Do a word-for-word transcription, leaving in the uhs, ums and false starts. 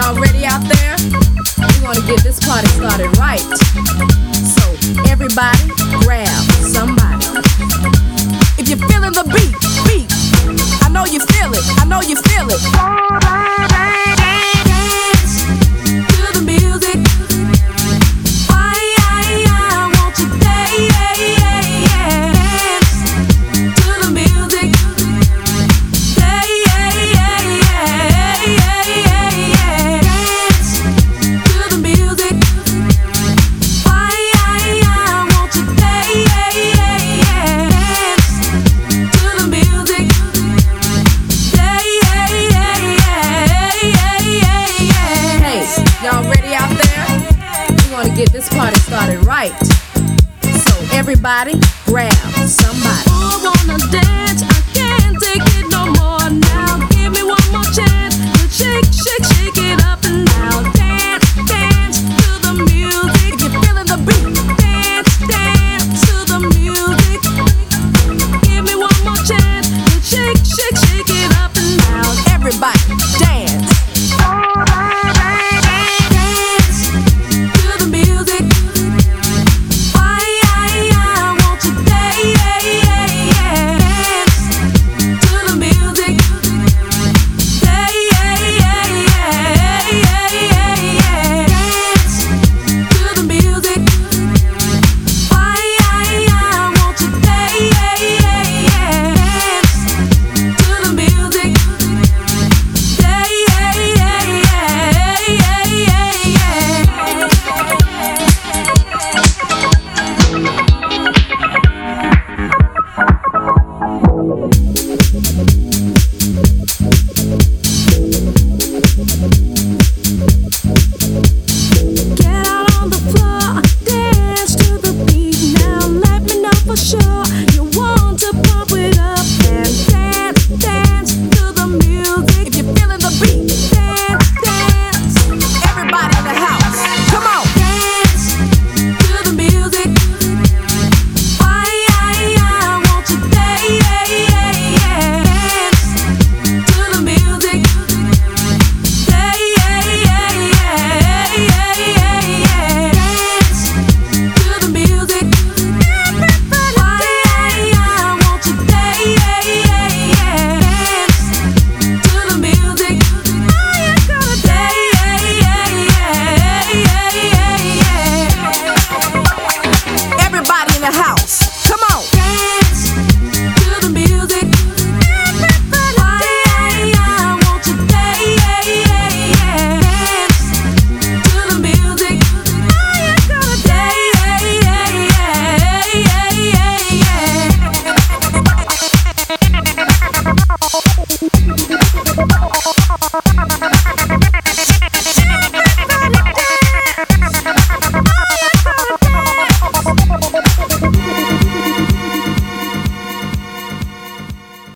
Y'all ready out there? We wanna get this party started right. So everybody grab somebody. If you're feeling the beat, beat, I know you feel it, I know you feel it. Dance to the music. Why I want you dance to the music. Get this party started right. So everybody grab somebody. Who wanna dance? I